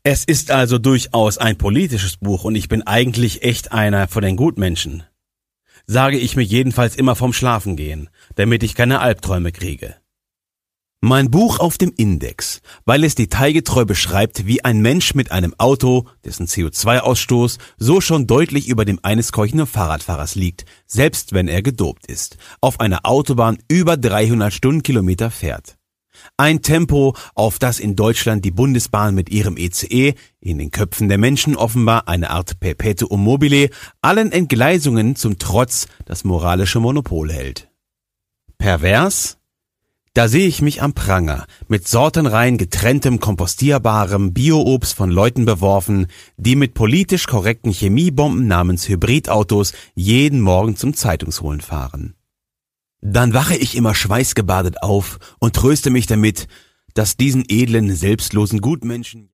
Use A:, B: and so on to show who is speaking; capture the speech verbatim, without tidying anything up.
A: Es ist also durchaus ein politisches Buch und ich bin eigentlich echt einer von den Gutmenschen. Sage ich mir jedenfalls immer vorm Schlafengehen, damit ich keine Albträume kriege. Mein Buch auf dem Index, weil es detailgetreu beschreibt, wie ein Mensch mit einem Auto, dessen C O zwei Ausstoß so schon deutlich über dem eines keuchenden Fahrradfahrers liegt, selbst wenn er gedopt ist, auf einer Autobahn über dreihundert Stundenkilometer fährt. Ein Tempo, auf das in Deutschland die Bundesbahn mit ihrem E C E, in den Köpfen der Menschen offenbar eine Art Perpetuum mobile, allen Entgleisungen zum Trotz das moralische Monopol hält. Pervers? Da sehe ich mich am Pranger, mit sortenrein getrenntem, kompostierbarem Bio-Obst von Leuten beworfen, die mit politisch korrekten Chemiebomben namens Hybridautos jeden Morgen zum Zeitungsholen fahren. Dann wache ich immer schweißgebadet auf und tröste mich damit, dass diesen edlen, selbstlosen Gutmenschen